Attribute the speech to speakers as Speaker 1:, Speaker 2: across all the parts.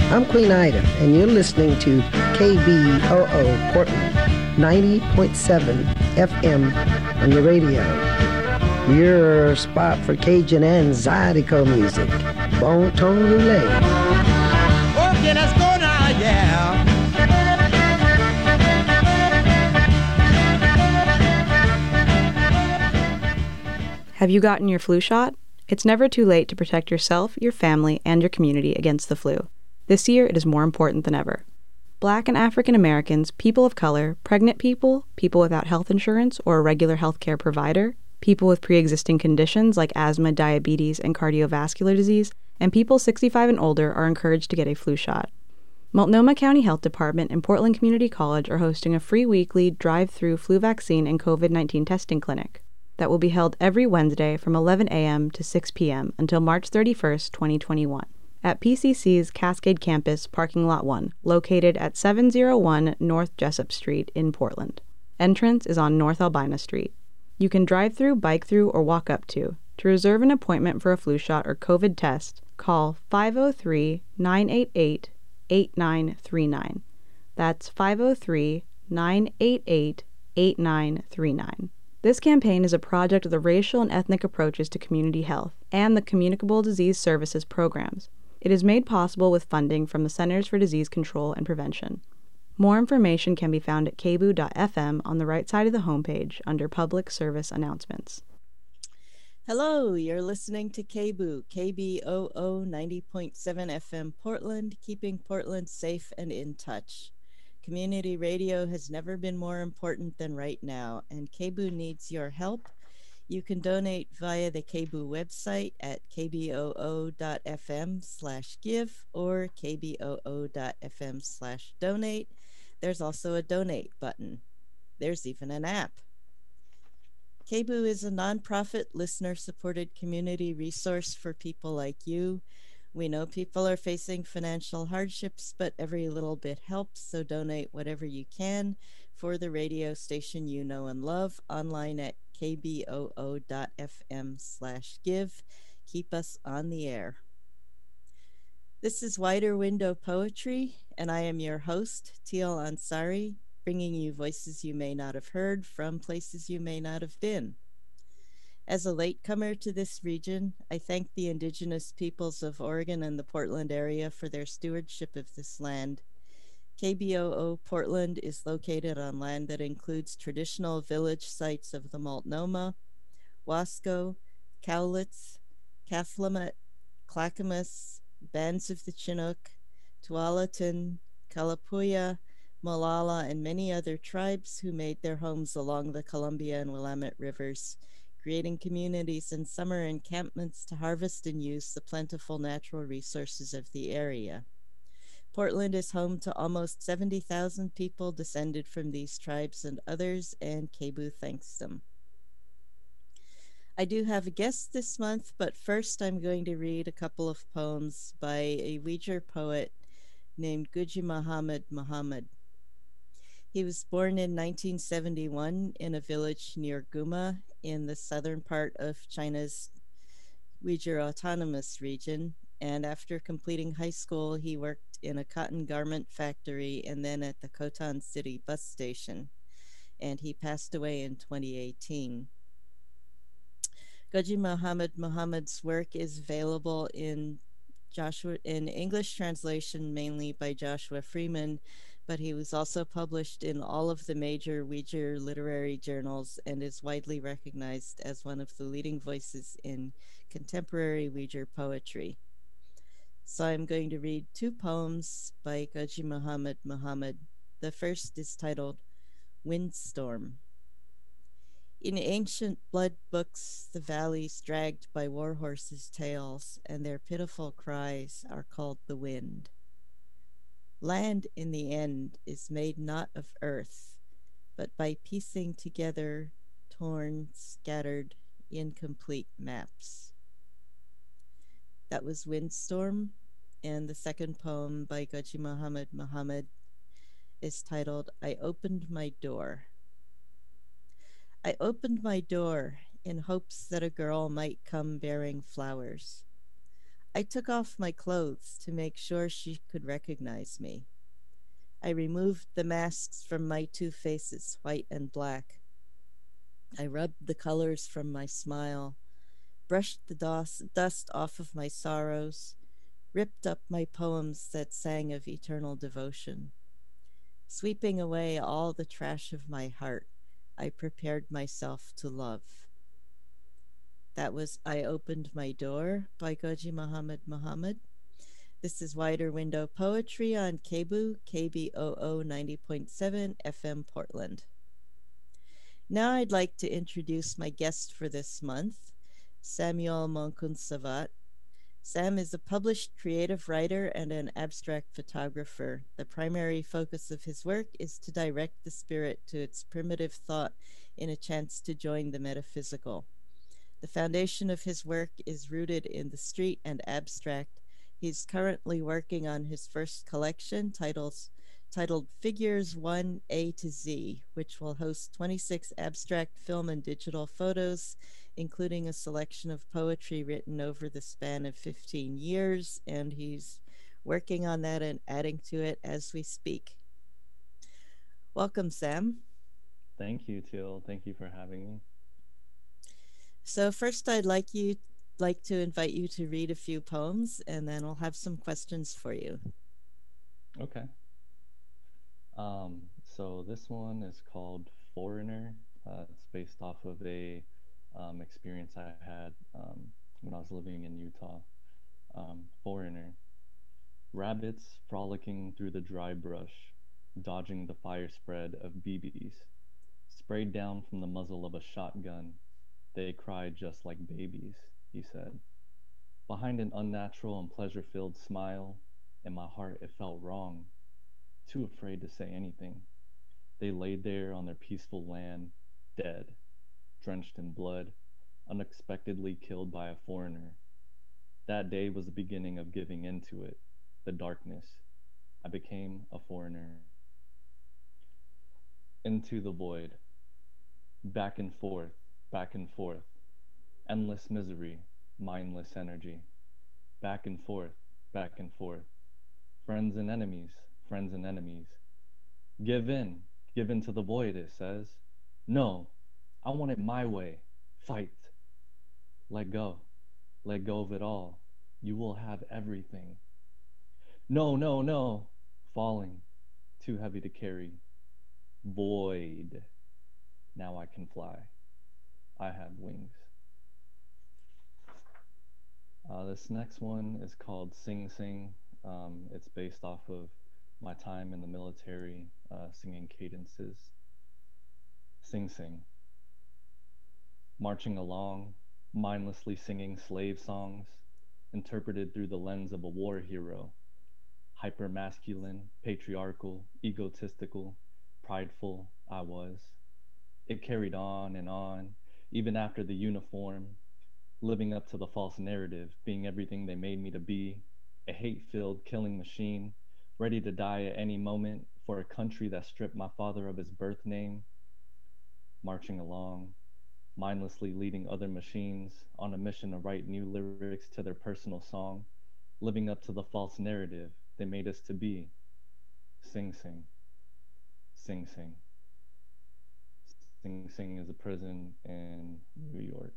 Speaker 1: I'm Queen Ida, and you're listening to KBOO Portland, 90.7 FM on the radio. Your spot for Cajun and Zydeco music. Bon ton roulette.
Speaker 2: Okay, let's go now, yeah.
Speaker 3: Have you gotten your flu shot? It's never too late to protect yourself, your family, and your community against the flu. This year, it is more important than ever. Black and African Americans, people of color, pregnant people, people without health insurance or a regular health care provider, people with pre-existing conditions like asthma, diabetes, and cardiovascular disease, and people 65 and older are encouraged to get a flu shot. Multnomah County Health Department and Portland Community College are hosting a free weekly drive-through flu vaccine and COVID-19 testing clinic that will be held every Wednesday from 11 a.m. to 6 p.m. until March 31st, 2021, at PCC's Cascade Campus, Parking Lot 1, located at 701 North Jessup Street in Portland. Entrance is on North Albina Street. You can drive through, bike through, or walk up to. To reserve an appointment for a flu shot or COVID test, call 503-988-8939. That's 503-988-8939. This campaign is a project of the Racial and Ethnic Approaches to Community Health and the Communicable Disease Services programs. It is made possible with funding from the Centers for Disease Control and Prevention. More information can be found at kboo.fm on the right side of the homepage under Public Service Announcements.
Speaker 4: Hello, you're listening to KBOO, KBOO 90.7 FM Portland, keeping Portland safe and in touch. Community radio has never been more important than right now, and KBOO needs your help. You can donate via the KBOO website at kboo.fm/give or kboo.fm/donate. There's also a donate button. There's even an app. KBOO is a nonprofit, listener-supported community resource for people like you. We know people are facing financial hardships, but every little bit helps, so donate whatever you can for the radio station you know and love online at kboo.fm/give. Keep us on the air. This is Wider Window Poetry, and I am your host, Teal Ansari, bringing you voices you may not have heard from places you may not have been. As a latecomer to this region, I thank the indigenous peoples of Oregon and the Portland area for their stewardship of this land. KBOO Portland is located on land that includes traditional village sites of the Multnomah, Wasco, Cowlitz, Cathlamet, Clackamas, Bands of the Chinook, Tualatin, Kalapuya, Molalla, and many other tribes who made their homes along the Columbia and Willamette rivers, creating communities and summer encampments to harvest and use the plentiful natural resources of the area. Portland is home to almost 70,000 people descended from these tribes and others, and KBOO thanks them. I do have a guest this month, but first I'm going to read a couple of poems by a Uyghur poet named Guji Muhammad Muhammad. He was born in 1971 in a village near Guma in the southern part of China's Uyghur Autonomous Region, and after completing high school, he worked in a cotton garment factory and then at the Khotan City bus station, and he passed away in 2018. Guji Muhammad Muhammad's work is available in English translation mainly by Joshua Freeman, but he was also published in all of the major Uyghur literary journals and is widely recognized as one of the leading voices in contemporary Uyghur poetry. So I'm going to read two poems by Guji Muhammad Muhammad. The first is titled Windstorm. In ancient blood books, the valleys dragged by war horses' tails and their pitiful cries are called the wind. Land in the end is made not of earth, but by piecing together torn, scattered, incomplete maps. That was Windstorm, and the second poem by Guji Muhammad Muhammad is titled I Opened My Door. I opened my door in hopes that a girl might come bearing flowers. I took off my clothes to make sure she could recognize me. I removed the masks from my two faces, white and black. I rubbed the colors from my smile, brushed the dust off of my sorrows, ripped up my poems that sang of eternal devotion. Sweeping away all the trash of my heart, I prepared myself to love. That was I Opened My Door by Ghaji Muhammad Muhammad. This is Wider Window Poetry on KBOO, KBOO 90.7 FM Portland. Now I'd like to introduce my guest for this month, Samuel Monkunsavat. Sam is a published creative writer and an abstract photographer. The primary focus of his work is to direct the spirit to its primitive thought in a chance to join the metaphysical. The foundation of his work is rooted in the street and abstract. He's currently working on his first collection titled Figures 1A to Z, which will host 26 abstract film and digital photos, including a selection of poetry written over the span of 15 years, and he's working on that and adding to it as we speak. Welcome, Sam.
Speaker 5: Thank you, Teal. Thank you for having me.
Speaker 4: So first I'd like to invite you to read a few poems, and then I'll have some questions for you.
Speaker 5: Okay. So this one is called Foreigner. It's based off of a experience I had when I was living in Utah. Foreigner. Rabbits frolicking through the dry brush, dodging the fire spread of BBs. Sprayed down from the muzzle of a shotgun, they cried just like babies, he said. Behind an unnatural and pleasure-filled smile, in my heart it felt wrong, too afraid to say anything. They laid there on their peaceful land, dead, drenched in blood, unexpectedly killed by a foreigner. That day was the beginning of giving into it, the darkness. I became a foreigner. Into the void, back and forth, endless misery, mindless energy, back and forth, friends and enemies, Give in to the void, it says. No, I want it my way, fight. Let go of it all, you will have everything. No, falling, too heavy to carry. Void, now I can fly. I have wings. This next one is called Sing Sing. It's based off of my time in the military, singing cadences. Sing Sing. Marching along, mindlessly singing slave songs, interpreted through the lens of a war hero. Hyper-masculine, patriarchal, egotistical, prideful I was. It carried on and on, even after the uniform, living up to the false narrative, being everything they made me to be, a hate-filled killing machine, ready to die at any moment for a country that stripped my father of his birth name. Marching along, mindlessly leading other machines on a mission to write new lyrics to their personal song, living up to the false narrative they made us to be. Sing Sing. Sing Sing. Sing Sing is a prison in New York.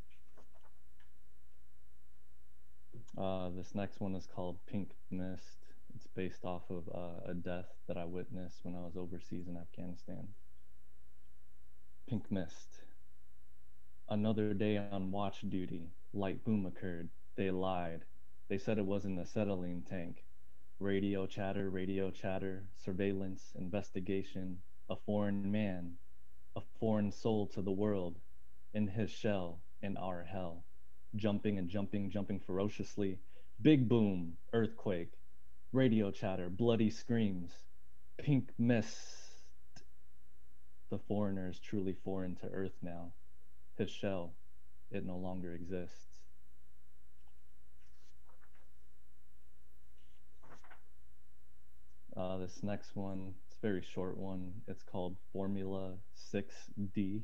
Speaker 5: This next one is called Pink Mist. It's based off of a death that I witnessed when I was overseas in Afghanistan. Pink Mist. Another day on watch duty. Light boom occurred. They lied. They said it was an acetylene tank. Radio chatter, surveillance, investigation, a foreign man, a foreign soul to the world, in his shell, in our hell. Jumping ferociously. Big boom, earthquake, radio chatter, bloody screams, pink mist. The foreigner is truly foreign to Earth now. His shell, it no longer exists. This next one, it's a very short one. It's called Formula 6D.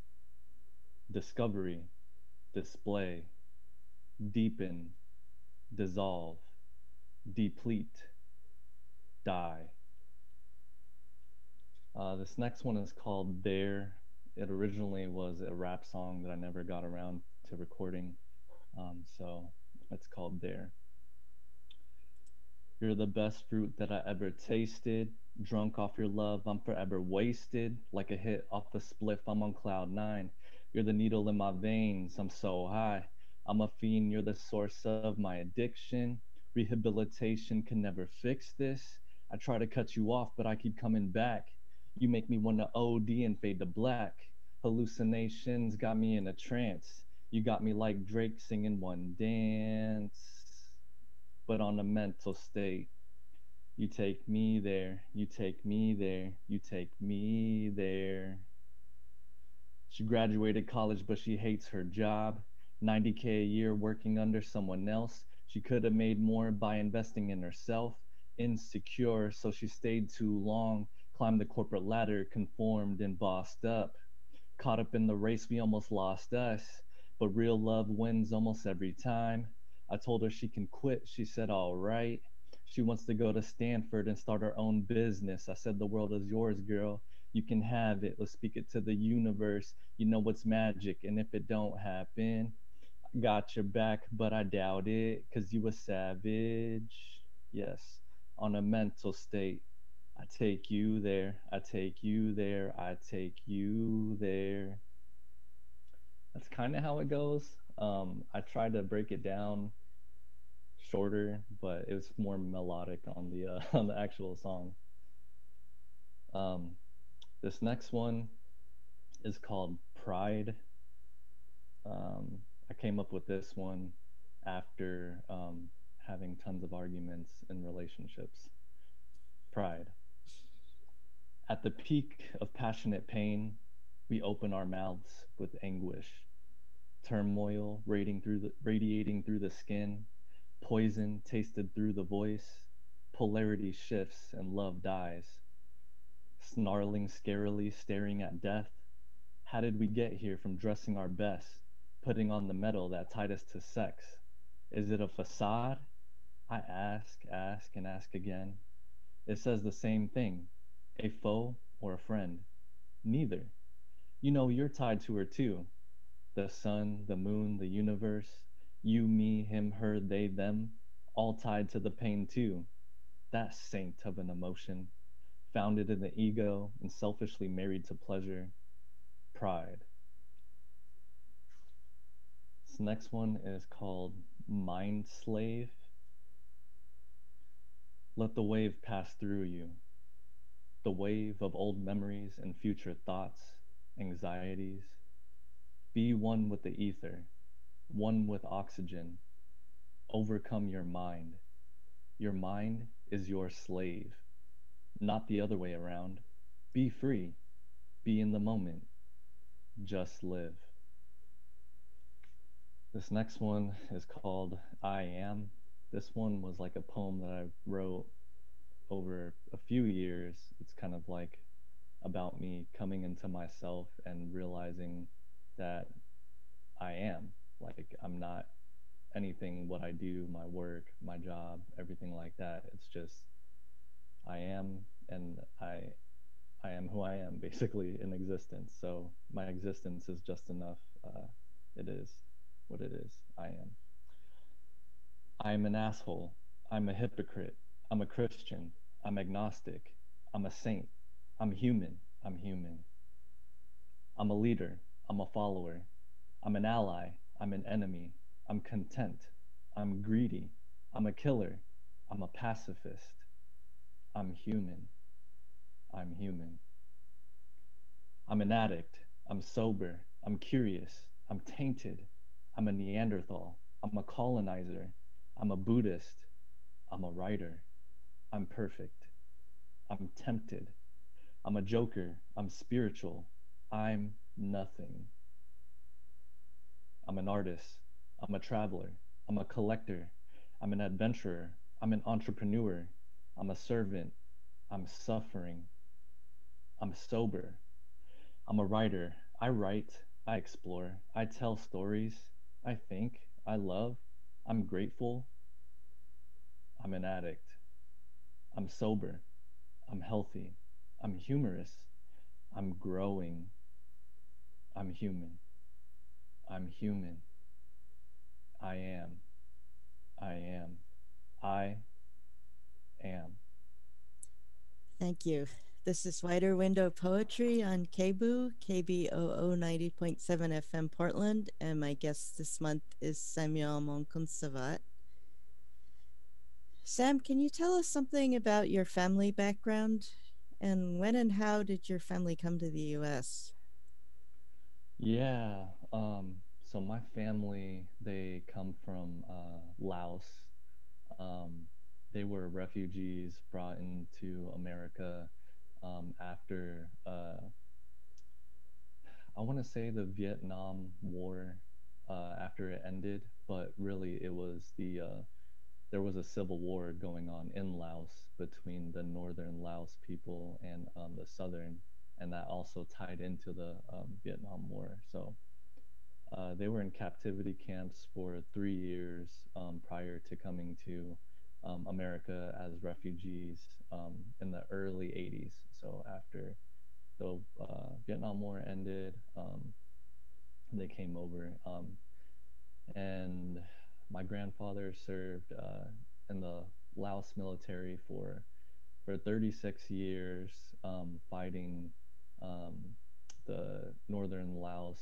Speaker 5: Discovery, display, deepen, dissolve, deplete, die. This next one is called There. It originally was a rap song that I never got around to recording, so it's called There. You're the best fruit that I ever tasted. Drunk off your love, I'm forever wasted. Like a hit off a spliff, I'm on cloud nine. You're the needle in my veins, I'm so high. I'm a fiend, you're the source of my addiction. Rehabilitation can never fix this. I try to cut you off, but I keep coming back. You make me want to OD and fade to black. Hallucinations got me in a trance. You got me like Drake singing one dance, but on a mental state. You take me there, you take me there, you take me there. She graduated college, but she hates her job. 90K a year working under someone else. She could have made more by investing in herself. Insecure, so she stayed too long. Climbed the corporate ladder, conformed and bossed up. Caught up in the race, we almost lost us. But real love wins almost every time. I told her she can quit, she said all right. She wants to go to Stanford and start her own business. I said the world is yours, girl. You can have it. Let's speak it to the universe. You know what's magic, and if it don't happen, I got your back, but I doubt it, 'cause you a savage. Yes, on a mental state. I take you there, I take you there, I take you there. That's kind of how it goes. I tried to break it down shorter, but it was more melodic on the on the actual song. This next one is called Pride. I came up with this one after having tons of arguments in relationships. Pride. At the peak of passionate pain, we open our mouths with anguish. Turmoil radiating through the skin, poison tasted through the voice, polarity shifts and love dies. Snarling scarily, staring at death. How did we get here from dressing our best, putting on the metal that tied us to sex? Is it a facade? I ask, and ask again. It says the same thing. A foe or a friend? Neither. You know you're tied to her too. The sun, the moon, the universe, you, me, him, her, they, them, all tied to the pain too. That saint of an emotion, founded in the ego and selfishly married to pleasure. Pride. This next one is called Mind Slave. Let the wave pass through you. The wave of old memories and future thoughts, anxieties. Be one with the ether, one with oxygen. Overcome your mind. Your mind is your slave, not the other way around. Be free. Be in the moment. Just live. This next one is called I Am. This one was like a poem that I wrote over a few years. It's kind of like about me coming into myself and realizing that I am. Like, I'm not anything what I do, my work, my job, everything like that. It's just I am, and I am who I am, basically, in existence. So my existence is just enough. It is what it is. I am. I'm an asshole. I'm a hypocrite. I'm a Christian. I'm agnostic. I'm a saint. I'm human. I'm human. I'm a leader. I'm a follower. I'm an ally. I'm an enemy. I'm content. I'm greedy. I'm a killer. I'm a pacifist. I'm human. I'm human. I'm an addict. I'm sober. I'm curious. I'm tainted. I'm a Neanderthal. I'm a colonizer. I'm a Buddhist. I'm a writer. I'm perfect. I'm tempted. I'm a joker. I'm spiritual. I'm nothing. I'm an artist. I'm a traveler. I'm a collector. I'm an adventurer. I'm an entrepreneur. I'm a servant. I'm suffering. I'm sober. I'm a writer. I write. I explore. I tell stories. I think. I love. I'm grateful. I'm an addict. I'm sober. I'm healthy. I'm humorous. I'm growing. I'm human. I'm human. I am. I am. I am.
Speaker 4: Thank you. This is Wider Window Poetry on KBOO, KBOO 90.7 FM Portland, and my guest this month is Samuel Monkunsavat. Sam, can you tell us something about your family background? And when and how did your family come to the US?
Speaker 5: Yeah. So my family, they come from Laos. Um, they were refugees brought into America after I want to say the Vietnam War after it ended, but really it was there was a civil war going on in Laos between the northern Laos people and the southern, and that also tied into the Vietnam War. So they were in captivity camps for 3 years prior to coming to America as refugees in the early 80s. So after the Vietnam War ended, they came over. And my grandfather served in the Laos military for 36 years, fighting um, the northern Laos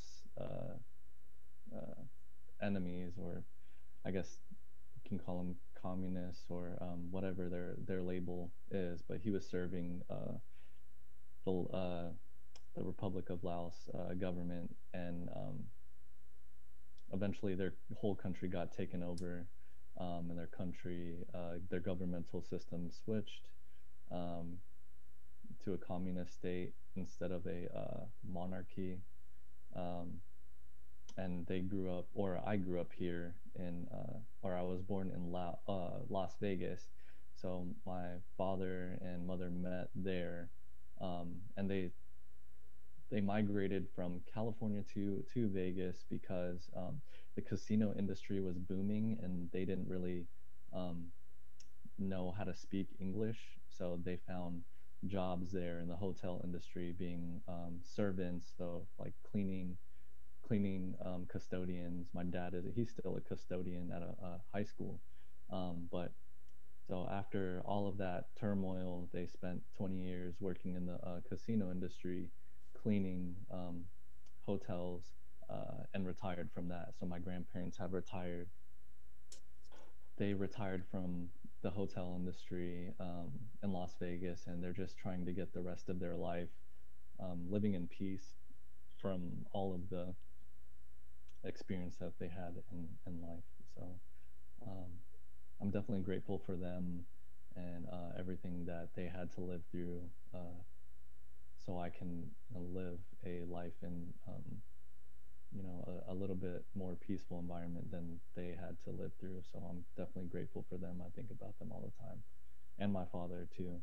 Speaker 5: uh, enemies, or I guess you can call them communists, or whatever their label is. But he was serving the uh, the Republic of Laos government, and eventually their whole country got taken over, and their governmental system switched um, to a communist state instead of a monarchy. Um, and they grew up, or I grew up here or I was born in Las Vegas. So my father and mother met there, and they migrated from California to Vegas because the casino industry was booming, and they didn't really um, know how to speak English. So they found jobs there in the hotel industry, being servants, so like cleaning custodians. My dad he's still a custodian at a high school, but so after all of that turmoil, they spent 20 years working in the casino industry, cleaning hotels, and retired from that. So my grandparents have retired. They retired from the hotel industry in Las Vegas, and they're just trying to get the rest of their life living in peace from all of the experience that they had in life. So um, I'm definitely grateful for them and everything that they had to live through, so I can live a life in a little bit more peaceful environment than they had to live through. So I'm definitely grateful for them. I think about them all the time, and my father too.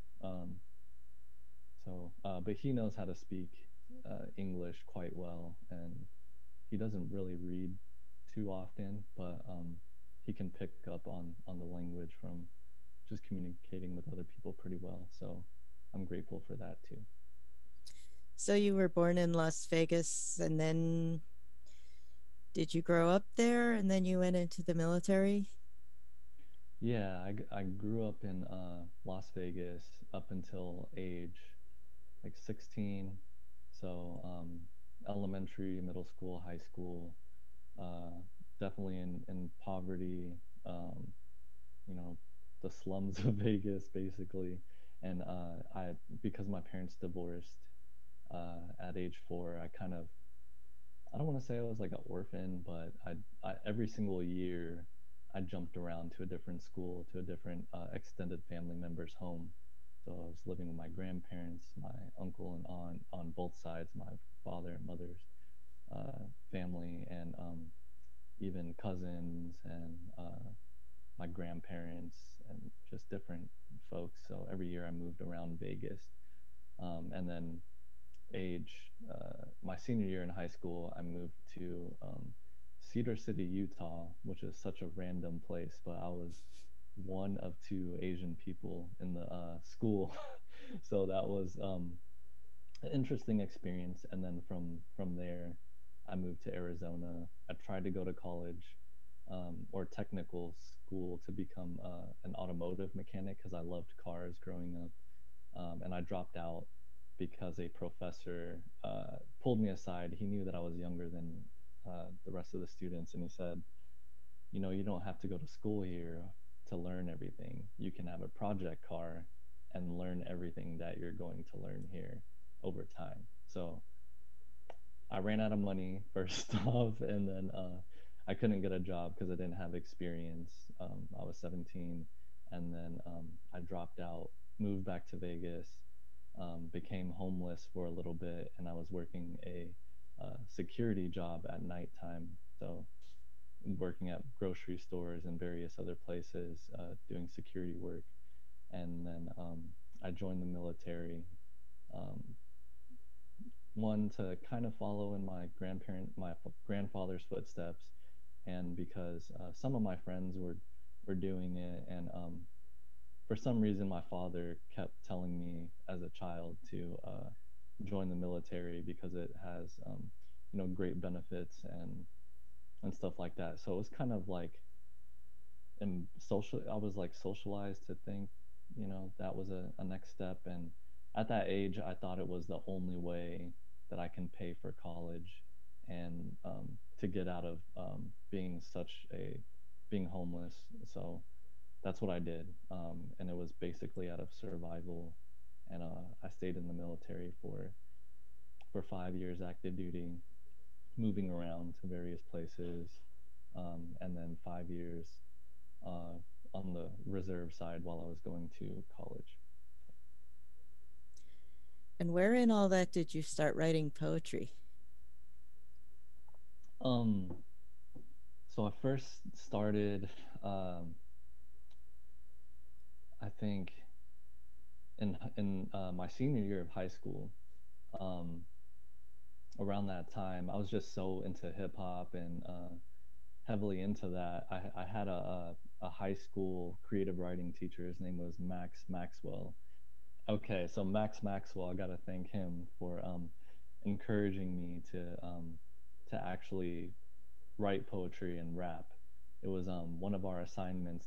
Speaker 5: But he knows how to speak English quite well, and he doesn't really read too often, but he can pick up on the language from just communicating with other people pretty well. So I'm grateful for that too.
Speaker 4: So you were born in Las Vegas, and then did you grow up there, and then you went into the military?
Speaker 5: Yeah, I grew up in Las Vegas up until age like 16. So elementary, middle school, high school, uh, definitely in poverty, you know, the slums of Vegas, basically. And because my parents divorced at age 4, I don't want to say I was like an orphan, but every single year I jumped around to a different school, to a different extended family member's home. So I was living with my grandparents, my uncle and aunt on both sides, my father and mother's family, and even cousins and my grandparents, and just different folks. So every year I moved around Vegas. And then my senior year in high school, I moved to Cedar City, Utah, which is such a random place, but I was one of two Asian people in the school. So that was an interesting experience. And then from there, I moved to Arizona. I tried to go to college or technical school to become an automotive mechanic because I loved cars growing up. And I dropped out because a professor pulled me aside. He knew that I was younger than the rest of the students, and he said, you know, you don't have to go to school here to learn everything. You can have a project car and learn everything that you're going to learn here over time. So I ran out of money first off, and then I couldn't get a job because I didn't have experience. I was 17, and then I dropped out, moved back to Vegas, became homeless for a little bit, and I was working a security job at nighttime. So working at grocery stores and various other places, doing security work, and then I joined the military. Um, One, to kind of follow in my grandfather's footsteps, and because some of my friends were doing it, and for some reason my father kept telling me as a child to join the military because it has you know, great benefits and stuff like that. So it was kind of like I was like socialized to think, you know, that was a next step. And at that age, I thought it was the only way that I can pay for college and to get out of being homeless. So that's what I did. And it was basically out of survival. And I stayed in the military for 5 years active duty, moving around to various places, and then 5 years on the reserve side while I was going to college.
Speaker 4: And where in all that did you start writing poetry?
Speaker 5: Um, so I first started, I think, in my senior year of high school. Um, Around that time, I was just so into hip hop and heavily into that. I had a high school creative writing teacher. His name was Max Maxwell. Okay, so Max Maxwell, I gotta thank him for encouraging me to actually write poetry and rap. It was one of our assignments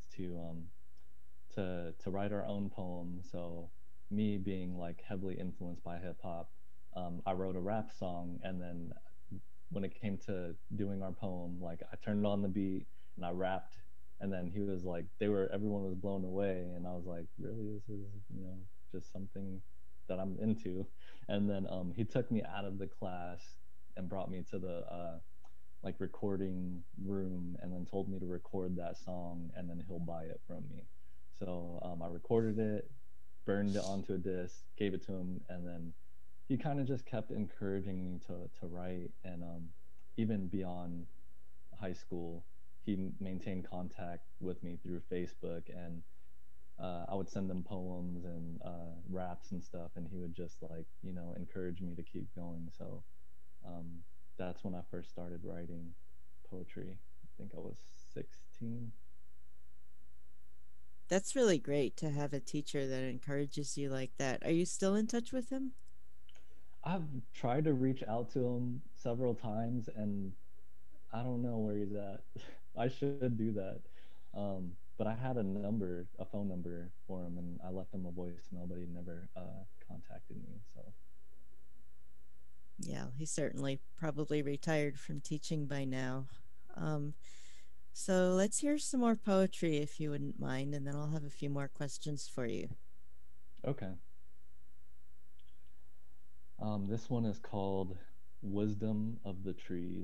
Speaker 5: to write our own poem. So me being like heavily influenced by hip hop, I wrote a rap song, and then when it came to doing our poem, like I turned on the beat and I rapped, and then he was like, everyone was blown away, and I was like, really, this is, you know, just something that I'm into. And then he took me out of the class and brought me to the like recording room, and then told me to record that song, and then he'll buy it from me. So I recorded it, burned it onto a disc, gave it to him, and then he kind of just kept encouraging me to write. And even beyond high school, he maintained contact with me through Facebook, and I would send him poems and raps and stuff, and he would just, like, you know, encourage me to keep going. So that's when I first started writing poetry. I think I was 16.
Speaker 4: That's really great to have a teacher that encourages you like that. Are you still in touch with him?
Speaker 5: I've tried to reach out to him several times, and I don't know where he's at. I should do that. But I had a phone number for him, and I left him a voicemail, but he never contacted me. So
Speaker 4: Yeah, he's certainly probably retired from teaching by now. Um, so let's hear some more poetry if you wouldn't mind, and then I'll have a few more questions for you.
Speaker 5: okay. This one is called Wisdom of the Trees.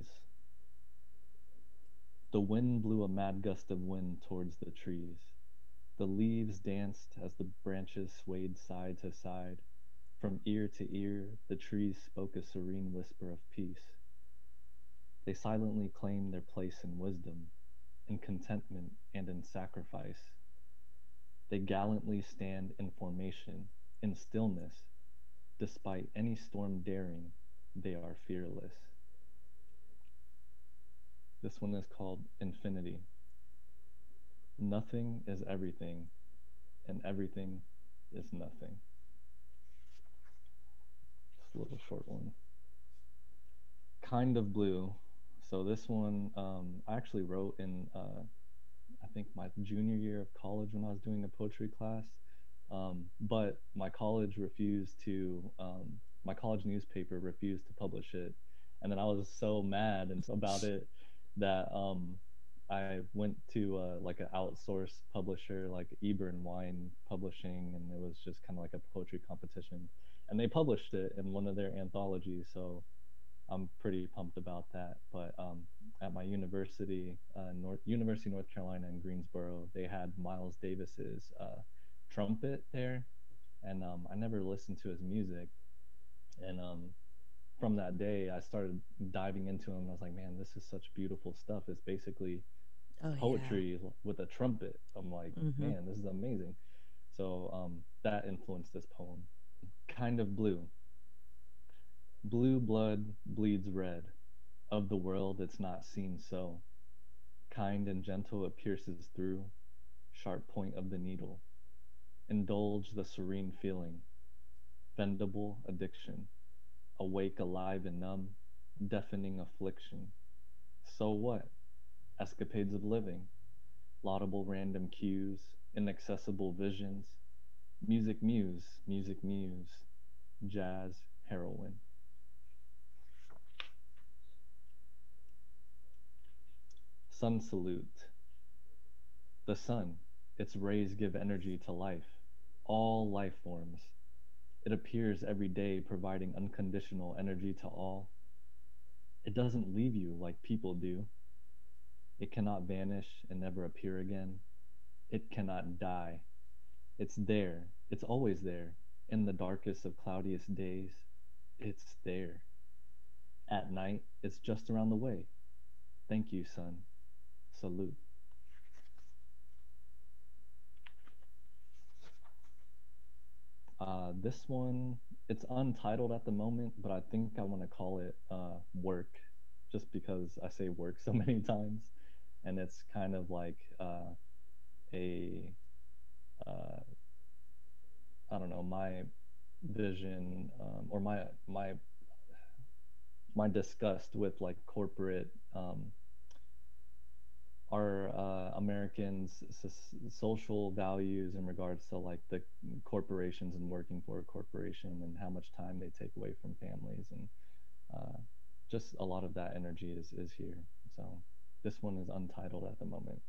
Speaker 5: The wind blew a mad gust of wind towards the trees. The leaves danced as the branches swayed side to side. From ear to ear, the trees spoke a serene whisper of peace. They silently claimed their place in wisdom, in contentment, and in sacrifice. They gallantly stand in formation, in stillness. Despite any storm daring, they are fearless. This one is called Infinity. Nothing is everything, and everything is nothing. Just a little short one. Kind of Blue. So this one I actually wrote in I think my junior year of college when I was doing a poetry class. But my college refused to, my college newspaper refused to publish it. And then I was so mad and about it that I went to like an outsourced publisher, like Eber and Wine Publishing, and it was just kind of like a poetry competition. And they published it in one of their anthologies. So I'm pretty pumped about that. But at my university, University of North Carolina in Greensboro, they had Miles Davis's trumpet there, and I never listened to his music. And from that day, I started diving into him. I was like, man, this is such beautiful stuff. It's basically poetry with a trumpet. I'm like, man, this is amazing. So that influenced this poem. Kind of Blue. Blue blood bleeds red. Of the world it's not seen so. Kind and gentle it pierces through. Sharp point of the needle. Indulge the serene feeling. Bendable addiction. Awake, alive, and numb. Deafening affliction. So what? Escapades of living. Laudable random cues. Inaccessible visions. Music muse, music muse. Jazz heroine. Sun salute. The sun, its rays give energy to life, all life forms. It appears every day providing unconditional energy to all. It doesn't leave you like people do. It cannot vanish and never appear again. It cannot die. It's there. It's always there. In the darkest of cloudiest days, it's there. At night, it's just around the way. Thank you, sun. Salute. This one, it's untitled at the moment, but I think I want to call it Work, just because I say work so many times. And it's kind of like a, I don't know, my vision or my disgust with like corporate our Americans' social values in regards to like the corporations and working for a corporation and how much time they take away from families, and just a lot of that energy is here. So this one is untitled at the moment.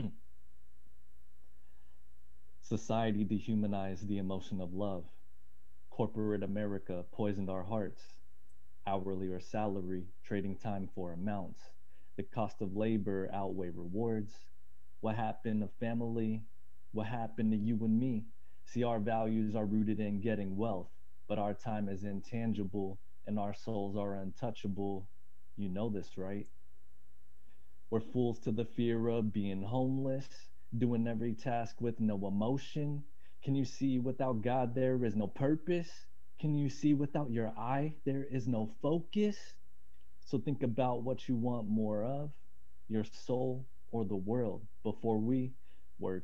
Speaker 5: Society dehumanized the emotion of love. Corporate America poisoned our hearts. Hourly or salary, trading time for amounts. The cost of labor outweigh rewards. What happened to family? What happened to you and me? See, our values are rooted in getting wealth, but our time is intangible and our souls are untouchable. You know this, right? We're fools to the fear of being homeless, doing every task with no emotion. Can you see without God there is no purpose? Can you see without your eye there is no focus? So think about what you want more of, your soul or the world, before we work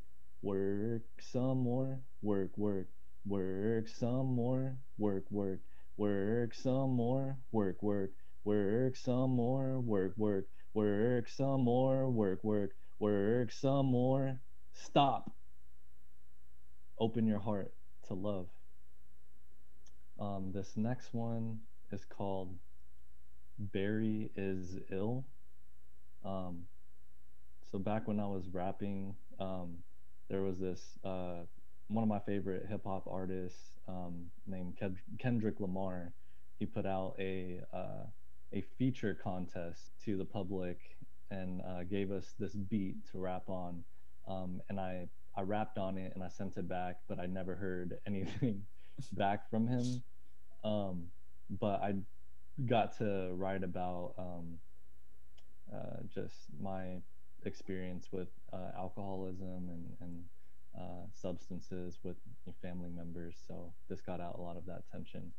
Speaker 5: some more, work some more, work some more, work some more, work some more, work some more. Stop. Open your heart to love. This next one is called Barry is Ill. So back when I was rapping, there was this one of my favorite hip hop artists named Kendrick Lamar. He put out a feature contest to the public and gave us this beat to rap on, and I rapped on it and I sent it back, but I never heard anything back from him. But I got to write about just my experience with alcoholism and substances with family members. So this got out a lot of that tension.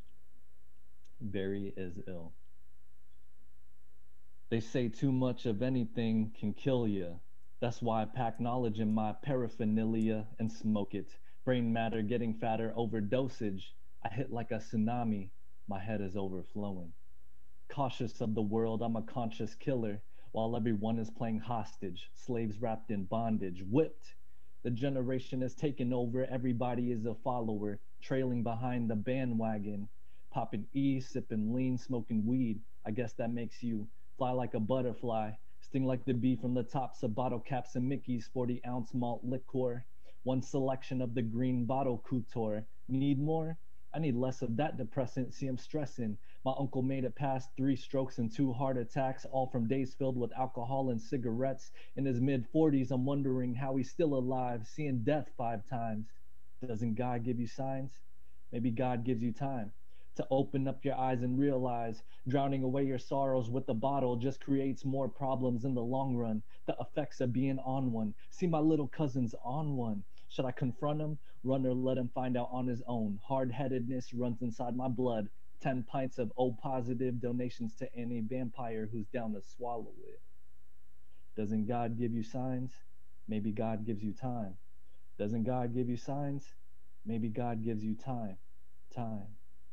Speaker 5: Barry is ill. They say too much of anything can kill you. That's why I pack knowledge in my paraphernalia and smoke it. Brain matter getting fatter over dosage. I hit like a tsunami. My head is overflowing. Cautious of the world, I'm a conscious killer. While everyone is playing hostage, slaves wrapped in bondage, whipped. The generation is taken over, everybody is a follower, trailing behind the bandwagon. Popping E, sipping lean, smoking weed. I guess that makes you fly like a butterfly, sting like the bee from the tops of bottle caps and Mickey's 40-ounce malt liquor. One selection of the green bottle couture. Need more? I need less of that depressant. See, I'm stressing. My uncle made it past 3 strokes and 2 heart attacks, all from days filled with alcohol and cigarettes. In his mid 40s, I'm wondering how he's still alive, seeing death 5 times. Doesn't God give you signs? Maybe God gives you time to open up your eyes and realize drowning away your sorrows with the bottle just creates more problems in the long run. The effects of being on one. See, my little cousin's on one. Should I confront him, run, or let him find out on his own? Hard-headedness runs inside my blood. 10 pints of O positive donations to any vampire who's down to swallow it. Doesn't God give you signs? Maybe God gives you time. Doesn't God give you signs? Maybe God gives you time. Time.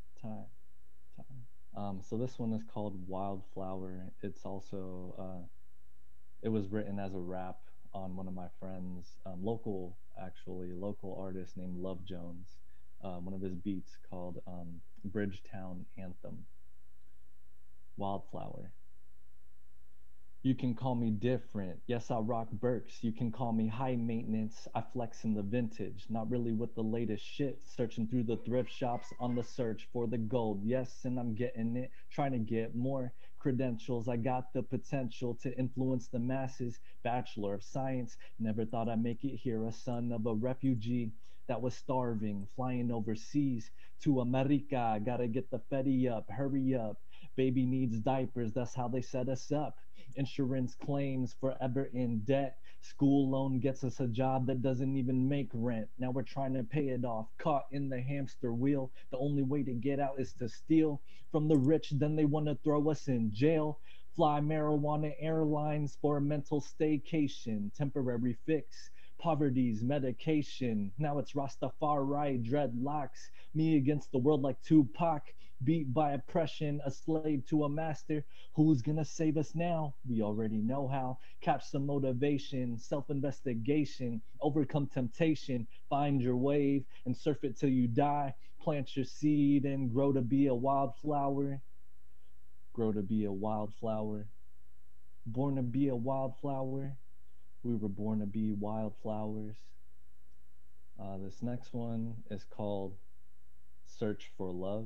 Speaker 5: So this one is called Wildflower. It's also, it was written as a rap on one of my friends, local artist named Love Jones. One of his beats called Bridgetown Anthem. Wildflower. You can call me different. Yes, I rock Birks. You can call me high maintenance. I flex in the vintage, not really with the latest shit. Searching through the thrift shops on the search for the gold. Yes, and I'm getting it, trying to get more credentials. I got the potential to influence the masses. Bachelor of Science. Never thought I'd make it here. A son of a refugee that was starving, flying overseas to America. Gotta get the Fetty up, hurry up. Baby needs diapers, that's how they set us up. Insurance claims, forever in debt. School loan gets us a job that doesn't even make rent. Now we're trying to pay it off, caught in the hamster wheel. The only way to get out is to steal from the rich, then they want to throw us in jail. Fly marijuana airlines for a mental staycation, temporary fix. Poverty's medication. Now it's Rastafari, dreadlocks. Me against the world like Tupac. Beat by oppression, a slave to a master. Who's gonna save us now? We already know how. Catch some motivation, self-investigation, overcome temptation, find your wave and surf it till you die. Plant your seed and grow to be a wildflower. Grow to be a wildflower. Born to be a wildflower. We were born to be wildflowers. This next one is called Search for Love.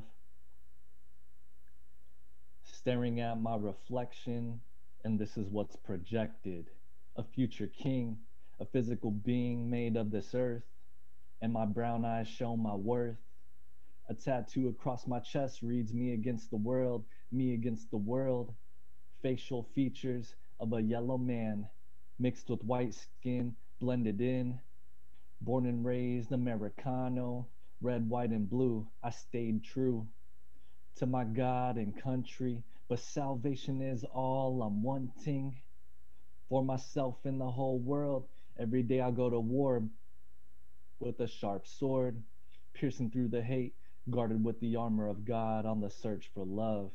Speaker 5: Staring at my reflection, and this is what's projected. A future king, a physical being made of this earth, and my brown eyes show my worth. A tattoo across my chest reads me against the world, me against the world. Facial features of a yellow man, mixed with white skin, blended in. Born and raised Americano, red, white, and blue, I stayed true to my God and country, but salvation is all I'm wanting for myself and the whole world. Every day I go to war with a sharp sword, piercing through the hate, guarded with the armor of God on the search for love.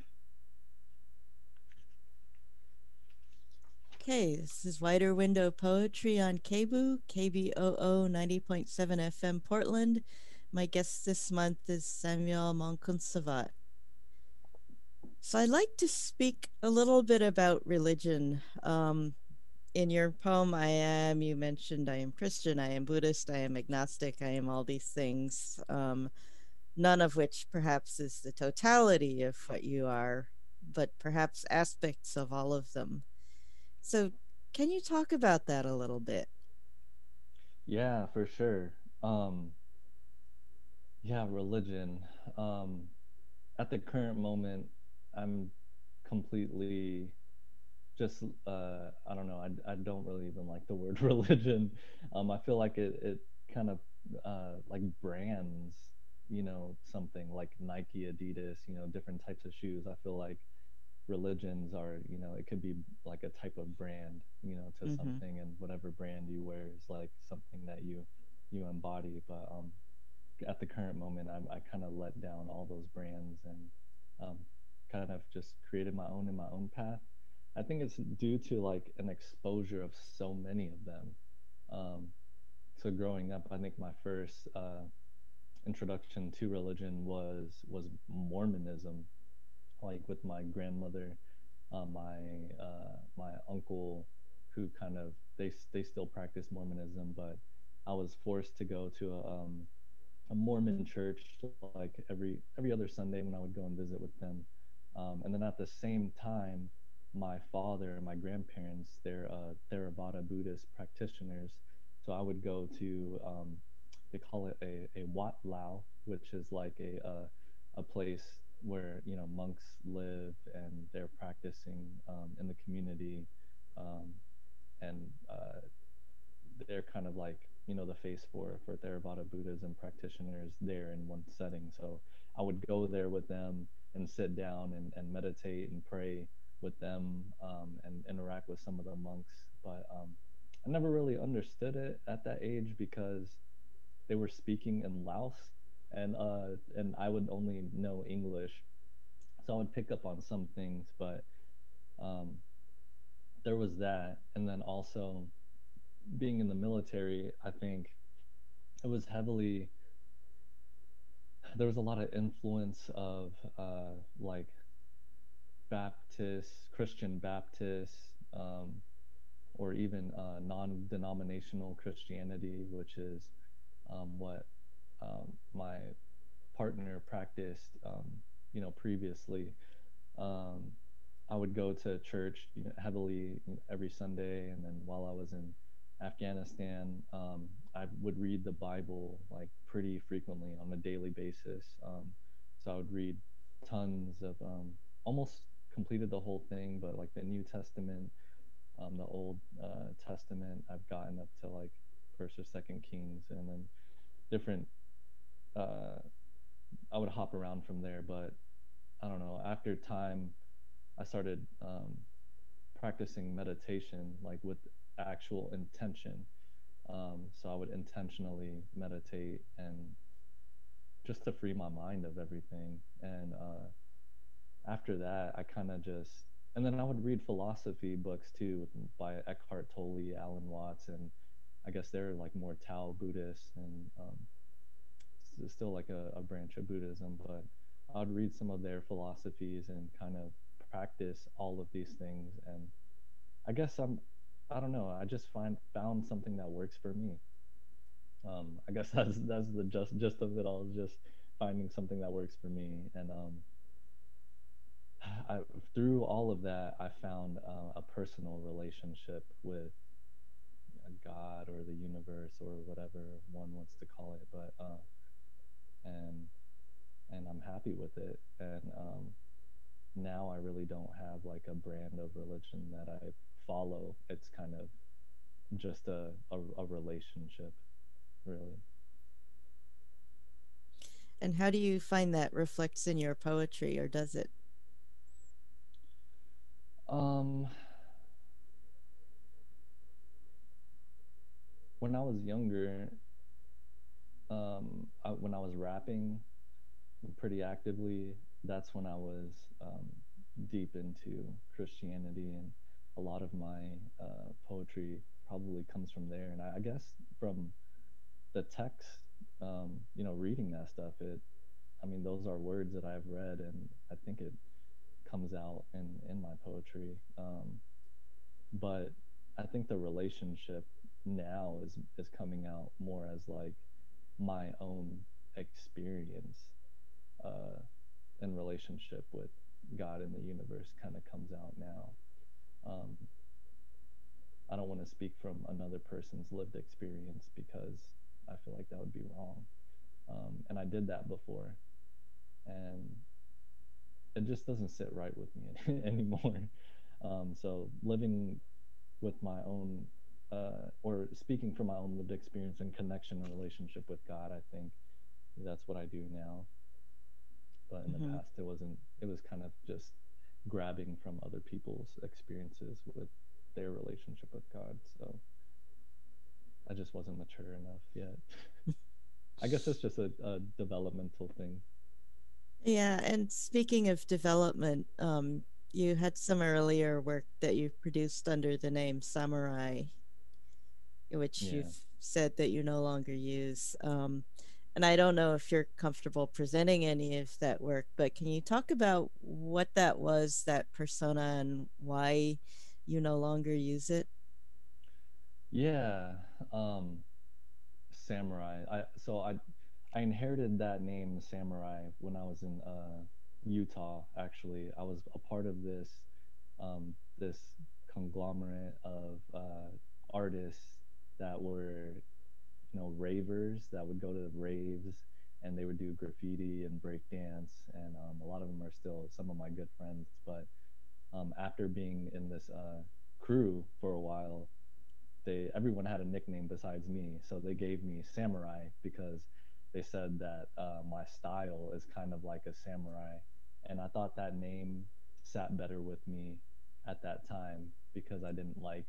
Speaker 4: Okay, this is Wider Window Poetry on KBOO, KBOO 90.7 FM Portland. My guest this month is Samuel Monkunsavat. So I'd like to speak a little bit about religion. In your poem, you mentioned I am Christian, I am Buddhist, I am agnostic, I am all these things, none of which perhaps is the totality of what you are, but perhaps aspects of all of them. So can you talk about that a little bit?
Speaker 5: Yeah, for sure. Religion. At the current moment, I'm completely just I don't know. I don't really even like the word religion. I feel like it kind of like brands, something like Nike, Adidas, different types of shoes. I feel like religions are, it could be like a type of brand, to
Speaker 4: Mm-hmm.
Speaker 5: something, and whatever brand you wear is like something that you embody. But at the current moment, I kind of let down all those brands, and um, kind of just created my own in my own path. I think it's due to like an exposure of so many of them. Um, so growing up, I think my first introduction to religion was Mormonism, like with my grandmother, my uncle, who kind of they still practice Mormonism, but I was forced to go to a Mormon church like every other Sunday when I would go and visit with them. And then at the same time, my father and my grandparents, they're Theravada Buddhist practitioners. So I would go to, they call it a Wat Lao, which is like a place where, monks live and they're practicing in the community. Um, and they're kind of like, the face for Theravada Buddhism practitioners there in one setting. So I would go there with them and sit down and meditate and pray with them, and interact with some of the monks. But I never really understood it at that age because they were speaking in Laos, and I would only know English, so I would pick up on some things. But um, there was that, and then also being in the military, I think it was heavily, there was a lot of influence of like Baptist, Christian Baptist, or even non-denominational Christianity, which is what my partner practiced, previously. Um, I would go to church, heavily every Sunday, and then while I was in Afghanistan, I would read the Bible like pretty frequently on a daily basis. So I would read tons of, almost completed the whole thing, but like the New Testament, the Old Testament, I've gotten up to like First or Second Kings, and then different. Uh, I would hop around from there, but I don't know. After time, I started practicing meditation, like with actual intention. So I would intentionally meditate and just to free my mind of everything. And after that, I kind of just, and then I would read philosophy books too by Eckhart Tolle, Alan Watts, and I guess they're like more Tao Buddhists, and it's still like a branch of Buddhism, but I would read some of their philosophies and kind of practice all of these things. And I guess I don't know, I just found something that works for me. I guess that's the gist of it all, is just finding something that works for me. And I, through all of that, I found a personal relationship with God or the universe or whatever one wants to call it. But and I'm happy with it. And now I really don't have like a brand of religion that I follow. It's kind of just a relationship, really.
Speaker 4: And how do you find that reflects in your poetry, or does it?
Speaker 5: Um, when I was younger, when I was rapping pretty actively, that's when I was deep into Christianity, and a lot of my poetry probably comes from there. And I guess from the text, reading that stuff, I mean, those are words that I've read, and I think it comes out in my poetry. But I think the relationship now is coming out more as like my own experience uh, in relationship with God and the universe kind of comes out now. Um, I don't want to speak from another person's lived experience because I feel like that would be wrong. And I did that before, and it just doesn't sit right with me anymore. So living with my own, or speaking from my own lived experience and connection and relationship with God, I think that's what I do now. But in the
Speaker 4: Mm-hmm.
Speaker 5: past, it wasn't. It was kind of just grabbing from other people's experiences with their relationship with God. So I just wasn't mature enough yet. I guess it's just a developmental thing.
Speaker 4: Yeah, and speaking of development, you had some earlier work that you produced under the name Samurai, which
Speaker 5: Yeah.
Speaker 4: you've said that you no longer use. And I don't know if you're comfortable presenting any of that work, but can you talk about what that was, that persona, and why you no longer use it?
Speaker 5: Yeah. Samurai. I inherited that name Samurai when I was in Utah. Actually, I was a part of this conglomerate of artists that were, ravers that would go to raves, and they would do graffiti and break dance, and a lot of them are still some of my good friends. But after being in this crew for a while, they everyone had a nickname besides me, so they gave me Samurai because they said that my style is kind of like a samurai, and I thought that name sat better with me at that time because I didn't like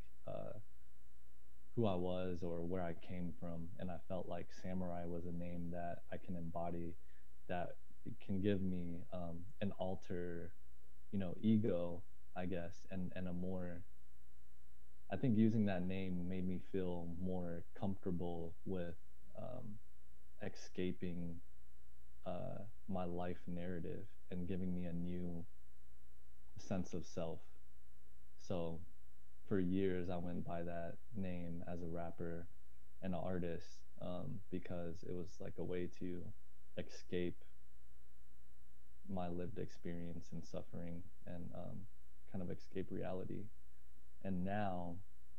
Speaker 5: who I was or where I came from, and I felt like samurai was a name that I can embody, that can give me an alter, ego, I guess, and a more, I think using that name made me feel more comfortable with um, escaping my life narrative and giving me a new sense of self. So for years, I went by that name as a rapper and an artist, because it was like a way to escape my lived experience and suffering, and kind of escape reality. And now,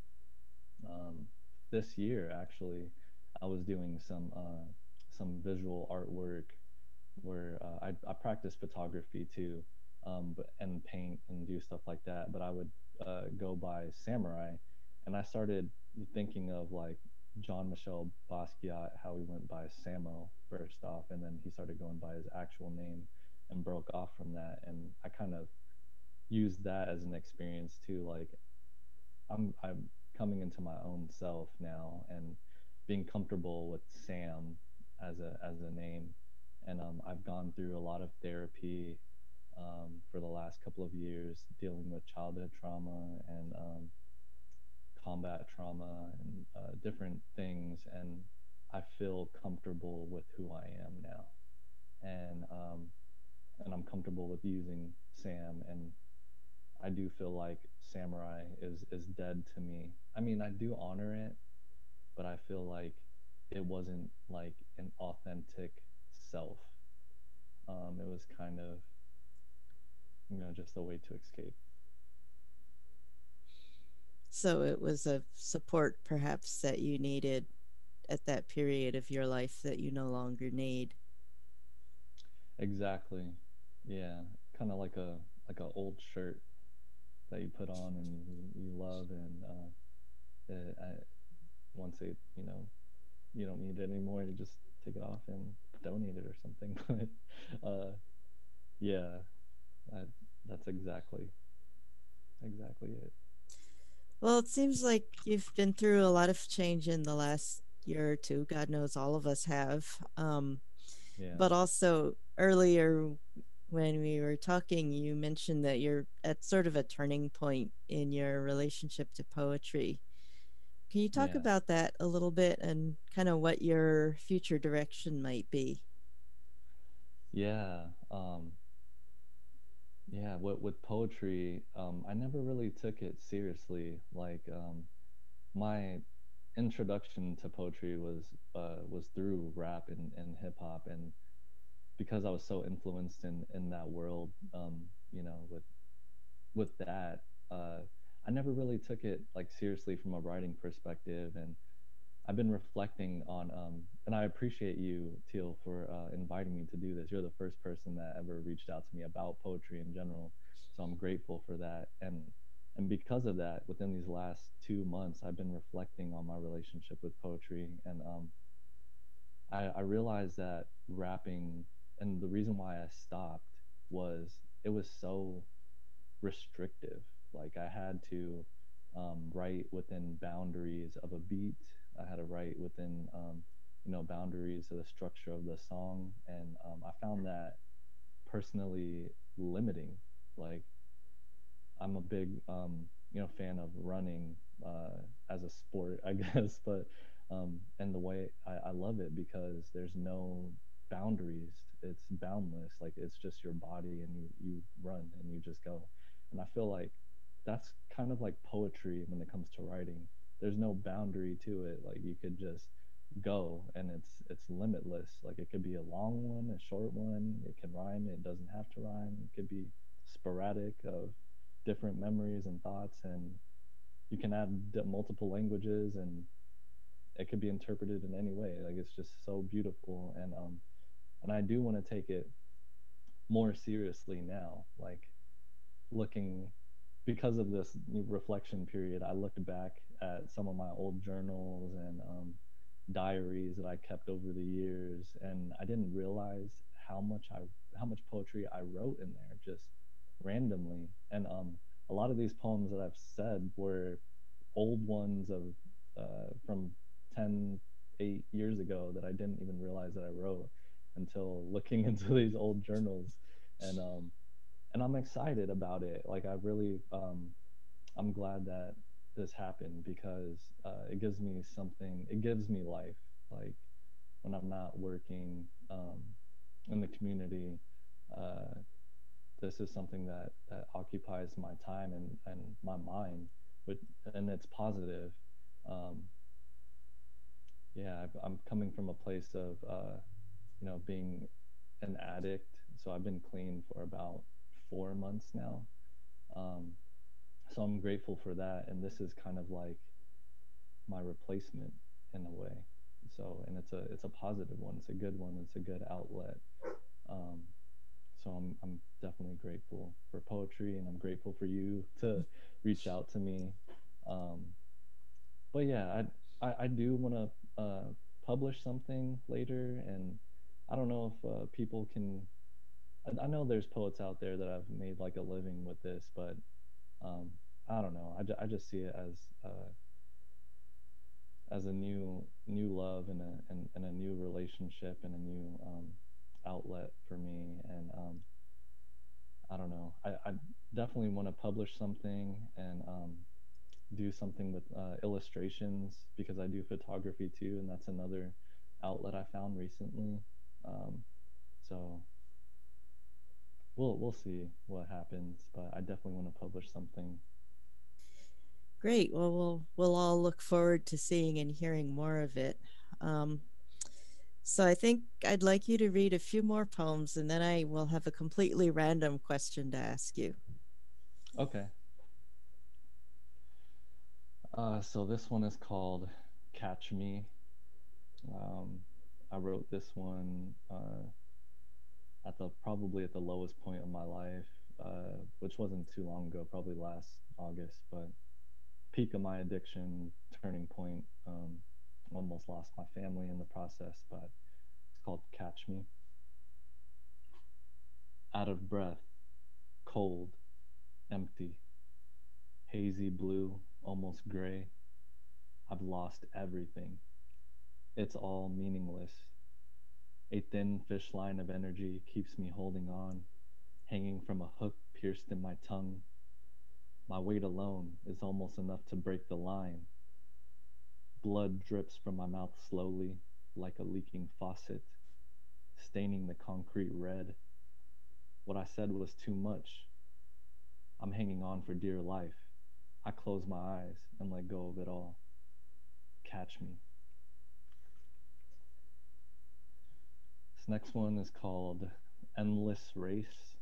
Speaker 5: um, this year actually, I was doing some visual artwork where I practice photography too, but and paint and do stuff like that. But I would go by Samurai, and I started thinking of like Jean Michel Basquiat, how he went by Samo first off, and then he started going by his actual name and broke off from that. And I kind of used that as an experience too. Like I'm coming into my own self now and being comfortable with Sam as a name. And I've gone through a lot of therapy for the last couple of years, dealing with childhood trauma and combat trauma and different things, and I feel comfortable with who I am now, and I'm comfortable with using Sam, and I do feel like Samurai is dead to me. I mean, I do honor it, but I feel like it wasn't like an authentic self. It was kind of, just a way to escape.
Speaker 4: So it was a support perhaps that you needed at that period of your life that you no longer need.
Speaker 5: Exactly. Yeah. Kind of like a old shirt that you put on and you love, and once you don't need it anymore, you just take it off and donate it or something. But yeah, that, that's exactly it.
Speaker 4: Well, it seems like you've been through a lot of change in the last year or two. God knows all of us have.
Speaker 5: Yeah.
Speaker 4: But also earlier when we were talking, you mentioned that you're at sort of a turning point in your relationship to poetry. Can you talk
Speaker 5: Yeah.
Speaker 4: about that a little bit and kind of what your future direction might be?
Speaker 5: Yeah. Yeah. With poetry, I never really took it seriously. Like, my introduction to poetry was through rap and hip hop, and because I was so influenced in that world, with that, I never really took it like seriously from a writing perspective. And I've been reflecting on, and I appreciate you, Teal, for inviting me to do this. You're the first person that ever reached out to me about poetry in general, so I'm grateful for that. And because of that, within these last 2 months, I've been reflecting on my relationship with poetry, and I realized that rapping, and the reason why I stopped was it was so restrictive. Like I had to write within boundaries of a beat. I had to write within boundaries of the structure of the song, and I found that personally limiting. Like I'm a big fan of running as a sport, I guess, but and the way I love it because there's no boundaries. It's boundless. Like it's just your body, and you run and you just go. And I feel like that's kind of like poetry when it comes to writing. There's no boundary to it. Like you could just go, and it's limitless. Like it could be a long one, a short one. It can rhyme, it doesn't have to rhyme. It could be sporadic of different memories and thoughts, and you can add multiple languages, and it could be interpreted in any way. Like it's just so beautiful. And I do want to take it more seriously now, like looking, because of this reflection period, I looked back at some of my old journals and diaries that I kept over the years, and I didn't realize how much poetry I wrote in there just randomly. And a lot of these poems that I've said were old ones of from 8 years ago that I didn't even realize that I wrote until looking into these old journals. And I'm excited about it. Like I really I'm glad that this happened because it gives me something. It gives me life. Like when I'm not working in the community, this is something that occupies my time and my mind. And it's positive. Yeah, I'm coming from a place of being an addict. So I've been clean for about 4 months now. So I'm grateful for that, and this is kind of like my replacement in a way. So, and it's a positive one. It's a good one. It's a good outlet. So I'm definitely grateful for poetry, and I'm grateful for you to reach out to me. But yeah, I do want to publish something later, and I don't know if people can. I know there's poets out there that have made like a living with this, but I don't know. I just see it as a new love and a new relationship and a new outlet for me. And I don't know. I definitely want to publish something and do something with illustrations because I do photography too, and that's another outlet I found recently. So we'll see what happens, but I definitely want to publish something.
Speaker 4: Great. Well, we'll all look forward to seeing and hearing more of it. So I think I'd like you to read a few more poems, and then I will have a completely random question to ask you.
Speaker 5: Okay. So this one is called Catch Me. I wrote this one probably at the lowest point of my life, which wasn't too long ago, probably last August, but peak of my addiction, turning point. Almost lost my family in the process, but it's called Catch Me. Out of breath, cold, empty, hazy blue, almost gray. I've lost everything. It's all meaningless. A thin fish line of energy keeps me holding on, hanging from a hook pierced in my tongue. My weight alone is almost enough to break the line. Blood drips from my mouth slowly, like a leaking faucet, staining the concrete red. What I said was too much. I'm hanging on for dear life. I close my eyes and let go of it all. Catch me. This next one is called Endless Race.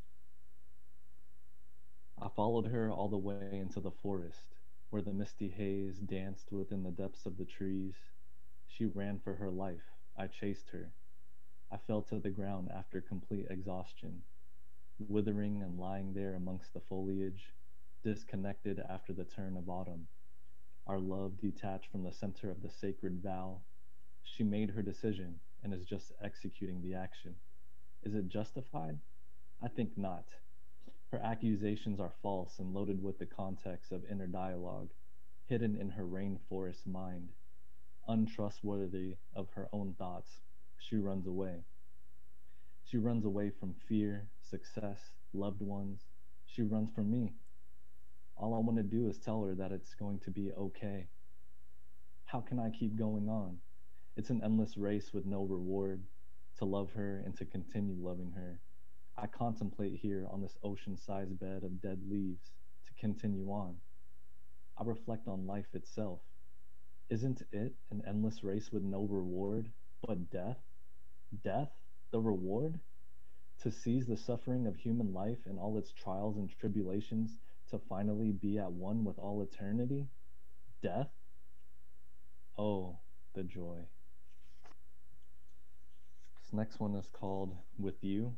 Speaker 5: I followed her all the way into the forest, where the misty haze danced within the depths of the trees. She ran for her life. I chased her. I fell to the ground after complete exhaustion, withering and lying there amongst the foliage, disconnected after the turn of autumn. Our love detached from the center of the sacred vow. She made her decision and is just executing the action. Is it justified? I think not. Her accusations are false and loaded with the context of inner dialogue, hidden in her rainforest mind. Untrustworthy of her own thoughts, she runs away. She runs away from fear, success, loved ones. She runs from me. All I want to do is tell her that it's going to be okay. How can I keep going on? It's an endless race with no reward, to love her and to continue loving her. I contemplate here on this ocean-sized bed of dead leaves to continue on. I reflect on life itself. Isn't it an endless race with no reward, but death? Death, the reward? To seize the suffering of human life and all its trials and tribulations to finally be at one with all eternity? Death? Oh, the joy. This next one is called With You.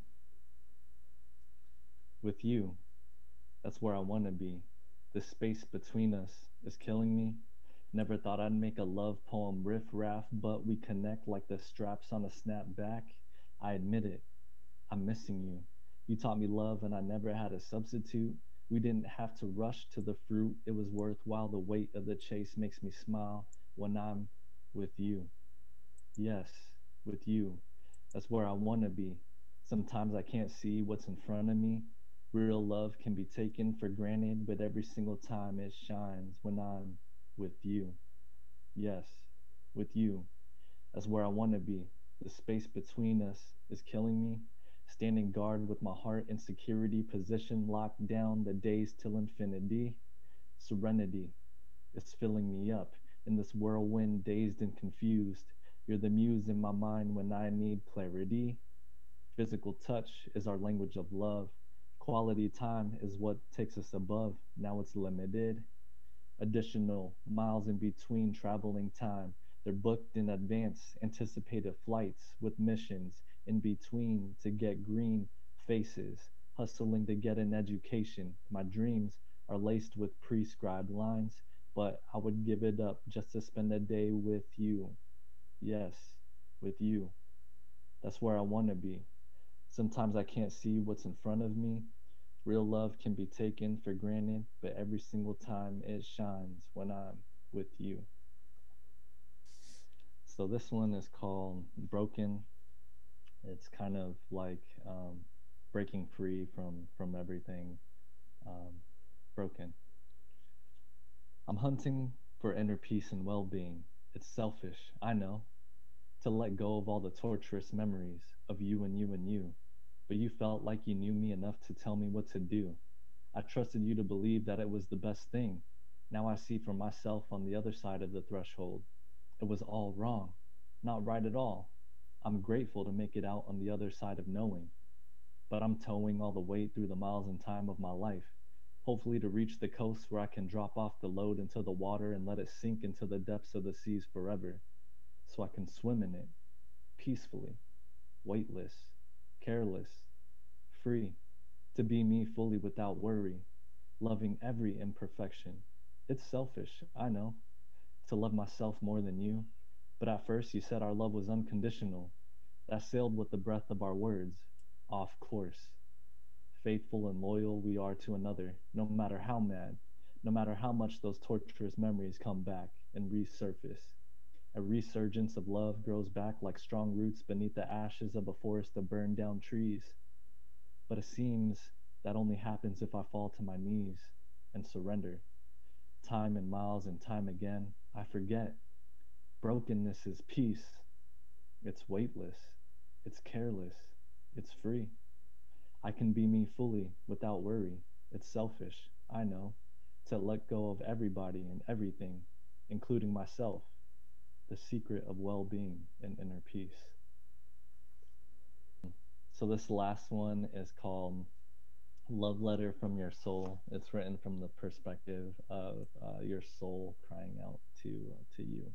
Speaker 5: With you, that's where I want to be. The space between us is killing me. Never thought I'd make a love poem riff-raff, but we connect like the straps on a snapback. I admit it, I'm missing you. You taught me love and I never had a substitute. We didn't have to rush to the fruit. It was worthwhile. The weight of the chase makes me smile when I'm with you. Yes, with you. That's where I want to be. Sometimes I can't see what's in front of me. Real love can be taken for granted, but every single time it shines when I'm with you. Yes, with you. That's where I want to be. The space between us is killing me. Standing guard with my heart in security position, locked down the days till infinity. Serenity is filling me up in this whirlwind, dazed and confused. You're the muse in my mind when I need clarity. Physical touch is our language of love. Quality time is what takes us above. Now it's limited. Additional miles in between traveling time. They're booked in advance, anticipated flights with missions in between to get green faces, hustling to get an education. My dreams are laced with prescribed lines, but I would give it up just to spend a day with you. Yes, with you. That's where I want to be. Sometimes I can't see what's in front of me. Real love can be taken for granted, but every single time it shines when I'm with you. So this one is called Broken. It's kind of like breaking free from everything broken. I'm hunting for inner peace and well-being. It's selfish, I know, to let go of all the torturous memories of you and you and you. But you felt like you knew me enough to tell me what to do. I trusted you to believe that it was the best thing. Now I see for myself on the other side of the threshold. It was all wrong, not right at all. I'm grateful to make it out on the other side of knowing. But I'm towing all the weight through the miles and time of my life, hopefully to reach the coast where I can drop off the load into the water and let it sink into the depths of the seas forever, so I can swim in it, peacefully, weightless, careless, free, to be me fully without worry, loving every imperfection. It's selfish, I know, to love myself more than you, but at first you said our love was unconditional. That sailed with the breath of our words, off course. Faithful and loyal we are to another, no matter how mad, no matter how much those torturous memories come back and resurface. A resurgence of love grows back like strong roots beneath the ashes of a forest of burned down trees. But it seems that only happens if I fall to my knees and surrender. Time and miles and time again, I forget. Brokenness is peace. It's weightless. It's careless. It's free. I can be me fully without worry. It's selfish, I know, to let go of everybody and everything, including myself. The secret of well-being and inner peace. So this last one is called Love Letter from Your Soul. It's written from the perspective of your soul crying out to you.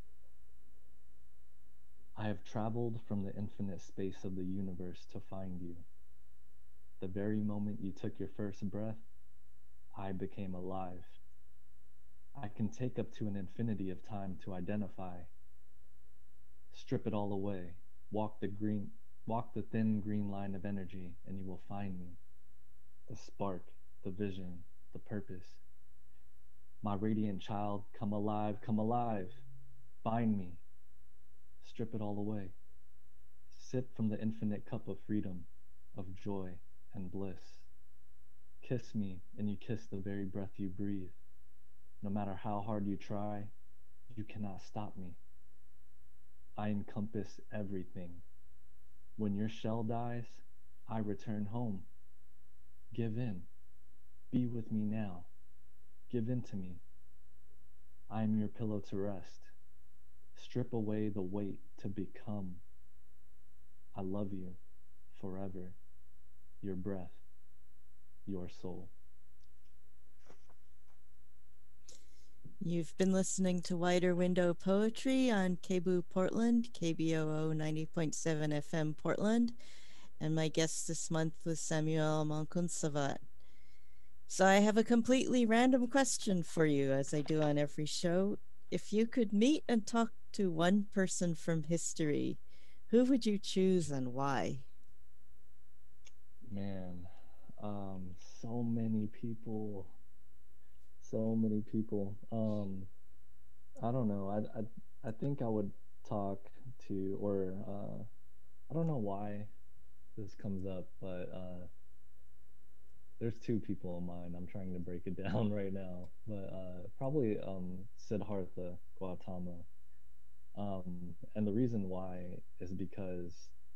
Speaker 5: I have traveled from the infinite space of the universe to find you. The very moment you took your first breath, I became alive. I can take up to an infinity of time to identify. Strip it all away. Walk the thin green line of energy, and you will find me. the spark, the vision, the purpose. My radiant child, come alive, come alive. Find me, strip it all away. Sip from the infinite cup of freedom, of joy and bliss. Kiss me, and you kiss the very breath you breathe. No matter how hard you try, you cannot stop me. I encompass everything. When your shell dies, I return home. Give in. Be with me now. Give in to me. I am your pillow to rest. Strip away the weight to become. I love you forever. Your breath, your soul.
Speaker 4: You've been listening to Wider Window Poetry on KBOO Portland, KBOO 90.7 FM Portland, and my guest this month was Samuel Mankunsavat. So I have a completely random question for you, as I do on every show. If you could meet and talk to one person from history, who would you choose and why?
Speaker 5: Man, so many people. So many people. I don't know. I think I would talk to, or I don't know why this comes up, but there's two people in mind. I'm trying to break it down right now, but probably Siddhartha Gautama. And the reason why is because,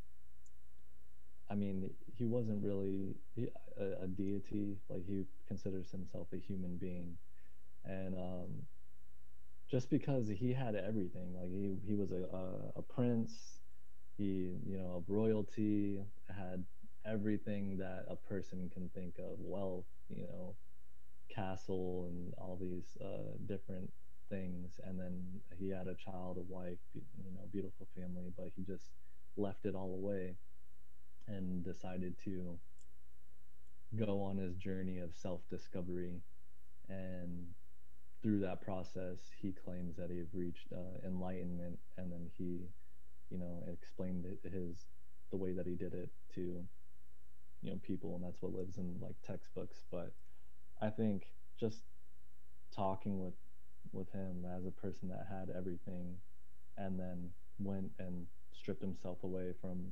Speaker 5: I mean, he wasn't really a deity. Like, he considers himself a human being, and just because he had everything, like he was a prince, he, you know, of royalty, had everything that a person can think of, wealth, you know, castle, and all these different things, and then he had a child, a wife, you know, beautiful family, but he just left it all away and decided to go on his journey of self-discovery. And through that process, he claims that he reached enlightenment, and then he, you know, explained the way that he did it to, you know, people, and that's what lives in like textbooks. But I think just talking with him as a person that had everything, and then went and stripped himself away from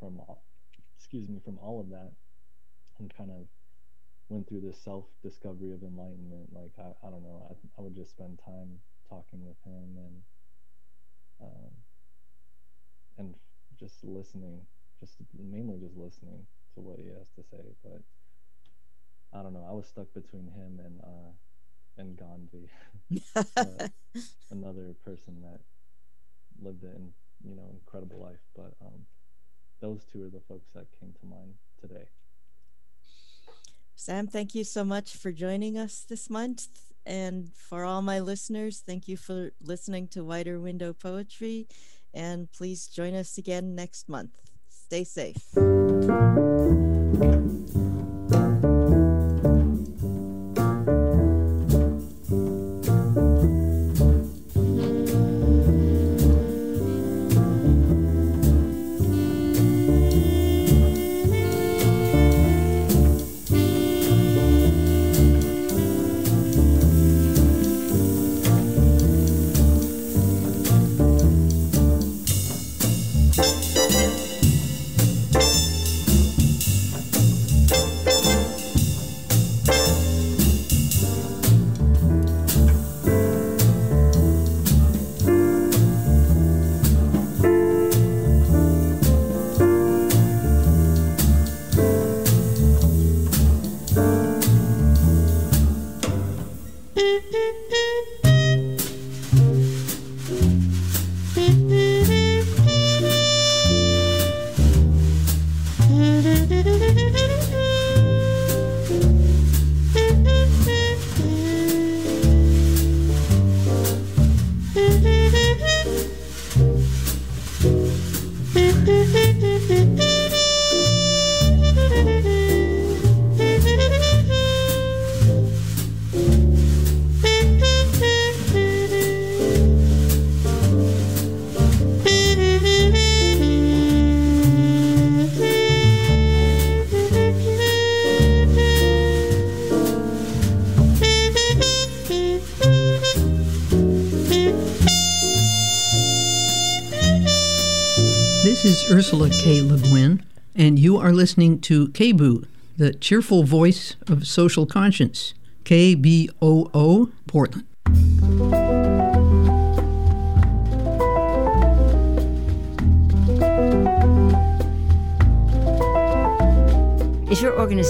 Speaker 5: all of that, and kind of went through this self-discovery of enlightenment. Like, I don't know, I would just spend time talking with him, and just listening, mainly just listening to what he has to say. But I don't know, I was stuck between him and Gandhi, another person that lived an, you know, incredible life. But those two are the folks that came to mind today.
Speaker 4: Sam, thank you so much for joining us this month. And for all my listeners, thank you for listening to Wider Window Poetry. And please join us again next month. Stay safe.
Speaker 6: Ursula K. Le Guin, and you are listening to KBOO, the cheerful voice of social conscience, KBOO, Portland.
Speaker 7: Is your organization